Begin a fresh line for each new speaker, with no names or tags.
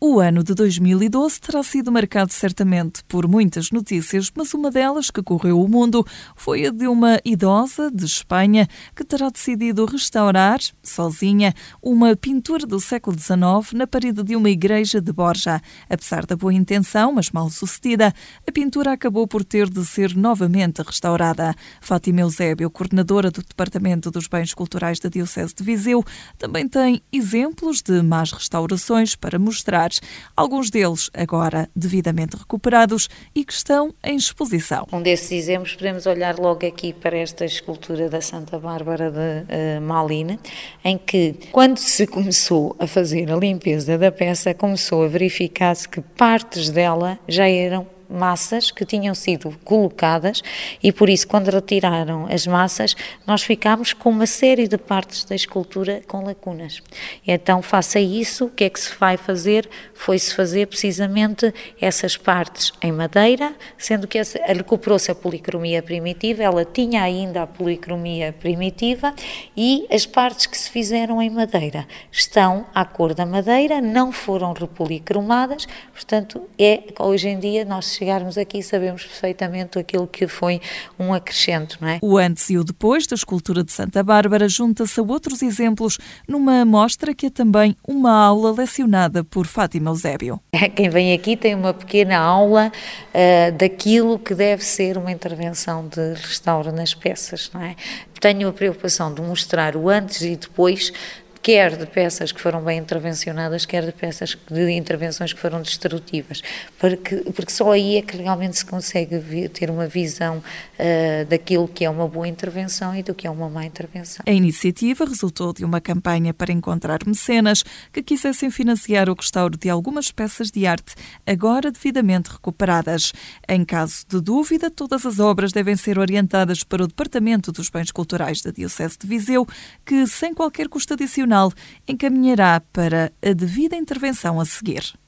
O ano de 2012 terá sido marcado certamente por muitas notícias, mas uma delas que correu o mundo foi a de uma idosa de Espanha que terá decidido restaurar, sozinha, uma pintura do século XIX na parede de uma igreja de Borja. Apesar da boa intenção, mas mal sucedida, a pintura acabou por ter de ser novamente restaurada. Fátima Eusébio, coordenadora do Departamento dos Bens Culturais da Diocese de Viseu, também tem exemplos de más restaurações para mostrar, alguns deles agora devidamente recuperados e que estão em exposição.
Um desses exemplos podemos olhar logo aqui para esta escultura da Santa Bárbara de Malines, em que quando se começou a fazer a limpeza da peça, começou a verificar-se que partes dela já eram massas que tinham sido colocadas e por isso quando retiraram as massas nós ficámos com uma série de partes da escultura com lacunas. Então face a isso, o que é que se vai fazer? Foi-se fazer precisamente essas partes em madeira, sendo que recuperou-se a policromia primitiva, ela tinha ainda a policromia primitiva e as partes que se fizeram em madeira estão à cor da madeira, não foram repolicromadas, portanto hoje em dia nós chegarmos aqui sabemos perfeitamente aquilo que foi um acrescento, não é?
O antes e o depois da escultura de Santa Bárbara junta-se a outros exemplos numa mostra que é também uma aula lecionada por Fátima Eusébio.
Quem vem aqui tem uma pequena aula daquilo que deve ser uma intervenção de restauro nas peças, não é? Tenho a preocupação de mostrar o antes e depois, quer de peças que foram bem intervencionadas, quer de intervenções que foram destrutivas, porque só aí é que realmente se consegue ter uma visão daquilo que é uma boa intervenção e do que é uma má intervenção.
A iniciativa resultou de uma campanha para encontrar mecenas que quisessem financiar o restauro de algumas peças de arte, agora devidamente recuperadas. Em caso de dúvida, todas as obras devem ser orientadas para o Departamento dos Bens Culturais da Diocese de Viseu, que, sem qualquer custo adicional, encaminhará para a devida intervenção a seguir.